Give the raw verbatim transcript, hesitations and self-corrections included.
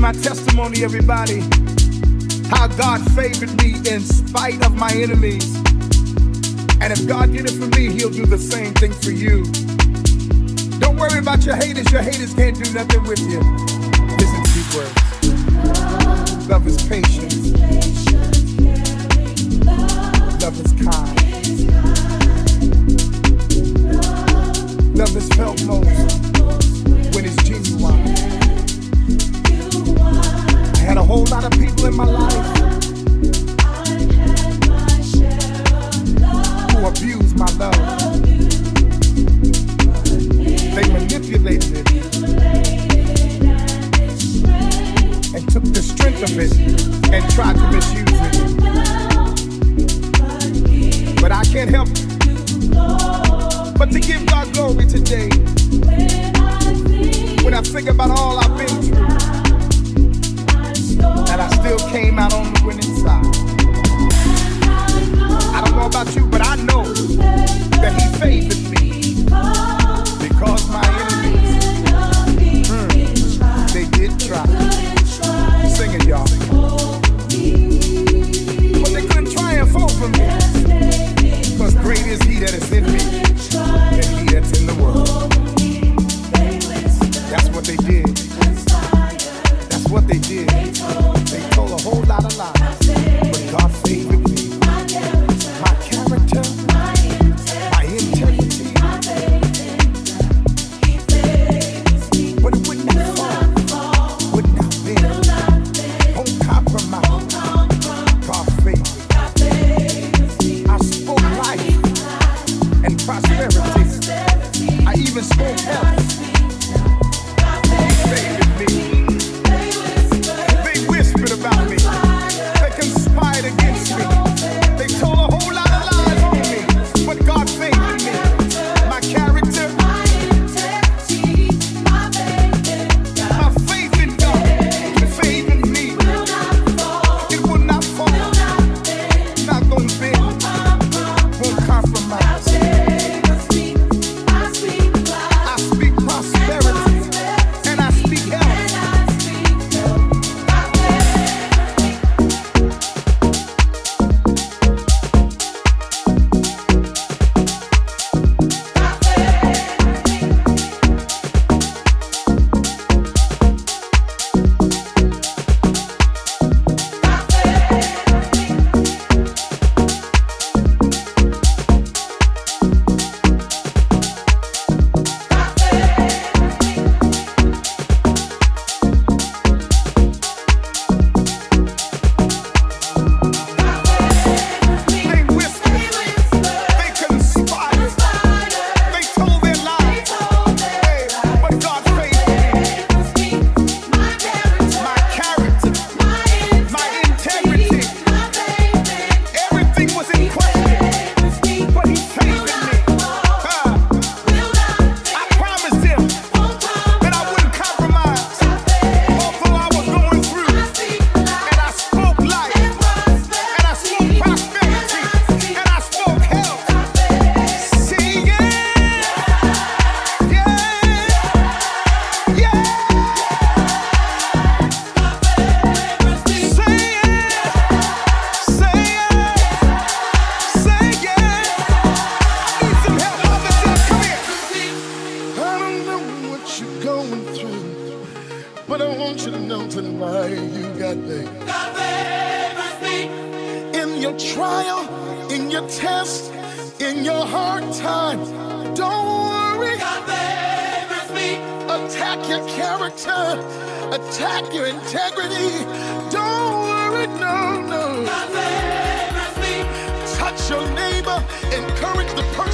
my testimony, everybody. How God favored me in spite of my enemies. And if God did it for me, he'll do the same thing for you. Don't worry about your haters. Your haters can't do nothing with you. Listen to these words. Love is patient. Love is kind. Love is felt most when it's genuine. I had a whole lot of people in my life who abused my love. They manipulated it and took the strength of it and tried to misuse it. But I can't help but to give God glory today. When I think about all I've been through, and I still came out on the winning side. I don't know about you, but I know that he favored me because my enemies, mm, they did try. Sing it, y'all. But they couldn't triumph over me, because great is he that is in me than he that's in the world. That's what they did. That's what they did. They told a whole lot of lies, but God favored me. My character, my integrity, but it would not fall, would not bend, won't compromise. God favored me. I spoke life and prosperity. I even spoke health. About me. They conspired against me. They told a whole lot of lies on me. But God favored me. My character, my integrity, my faith in God favored me. It will not fall. Not gonna bend. Won't compromise. I speak prosperity and I speak health. But I want you to know tonight you got me. God favors me. In your trial, in your test, in your hard time, don't worry. God favors me. Attack your character, attack your integrity. Don't worry, no, no. God favors me. Touch your neighbor, encourage the person.